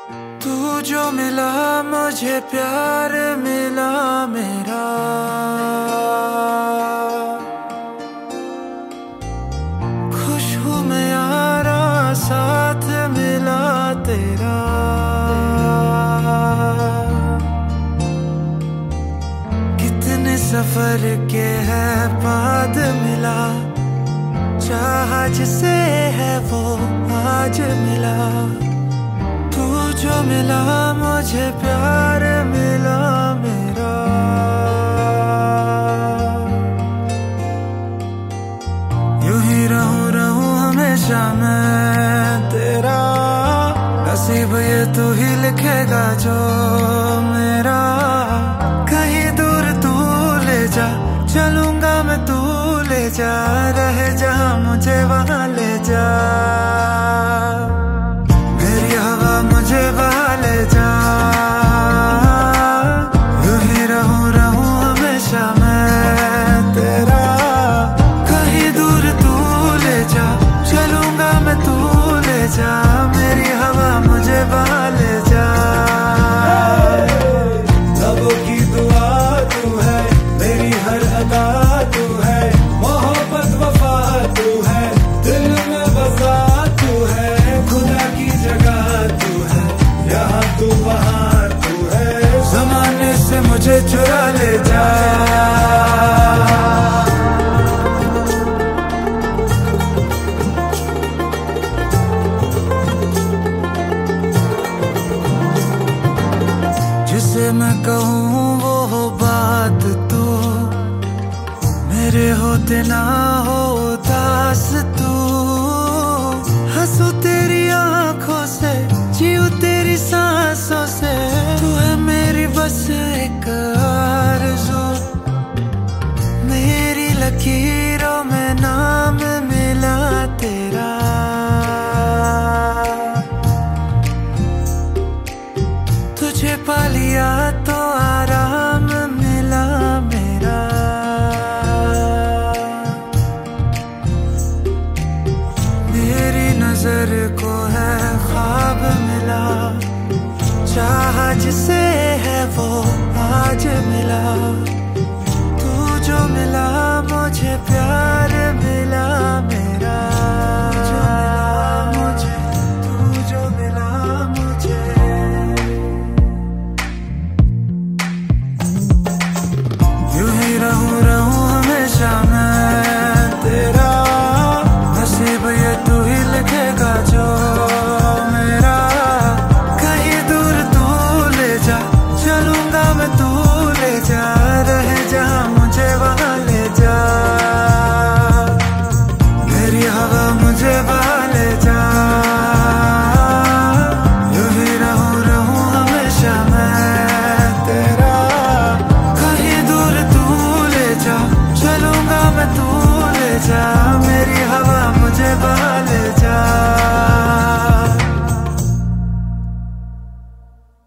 तू जो मिला मुझे प्यार मिला मेरा, खुश हूँ मैं यारा साथ मिला तेरा। कितने सफर के है बाद मिला, चाहा जिसे है वो आज मिला। तू जो मिला मुझे प्यार मिला मेरा। यूं ही रहूं हमेशा मैं तेरा, नसीब ये तू ही लिखेगा जो मेरा। कहीं दूर तू ले जा, चलूंगा मैं तू ले जा, रहे जहां मुझे वहां ले जा। मेरी हवा मुझे बहा ले जा, यूं ही रहूं हमेशा मैं तेरा। कहीं दूर तू ले जा, चलूंगा मैं तू ले जा, मेरी हवा मुझे बहा ले जा। लबों की दुआ तू है, मेरी हर अदा तू है, मोहब्बत वफा तू है, दिल में बसा तू है। खुदा की जगह तू है, यहाँ तू वहाँ तू है, ज़माने से मुझे चुरा ले जा। जिसे मैं कहूँ वो बात तू, मेरे होते ना हो उदास तू। हंसू तेरी आंखों से, जीऊँ तेरी सांसों से, तू है मेरी बस एक